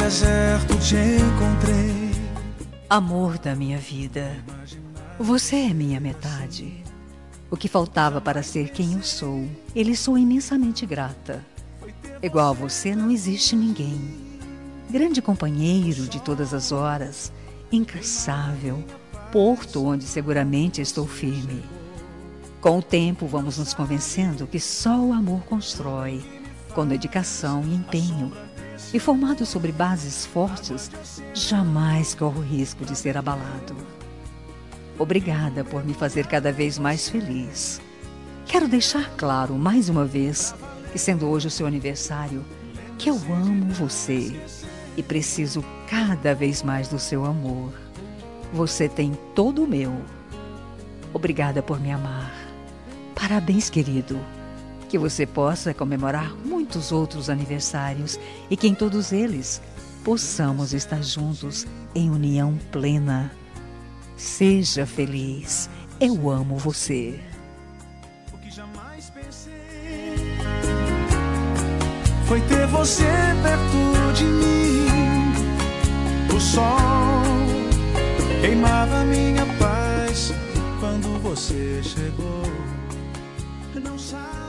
deserto te encontrei. Amor da minha vida, você é minha metade. O que faltava para ser quem eu sou, e lhe sou imensamente grata. Igual a você não existe ninguém. Grande companheiro de todas as horas, incansável, porto onde seguramente estou firme. Com o tempo vamos nos convencendo que só o amor constrói, com dedicação e empenho, e formado sobre bases fortes, jamais corro o risco de ser abalado. Obrigada por me fazer cada vez mais feliz. Quero deixar claro, mais uma vez, que sendo hoje o seu aniversário, que eu amo você e preciso cada vez mais do seu amor. Você tem todo o meu. Obrigada por me amar. Parabéns, querido. Que você possa comemorar muitos outros aniversários e que em todos eles possamos estar juntos em união plena. Seja feliz. Eu amo você. O que jamais pensei foi ter você perto de mim. O sol queimava minha paz quando você chegou. Não sabe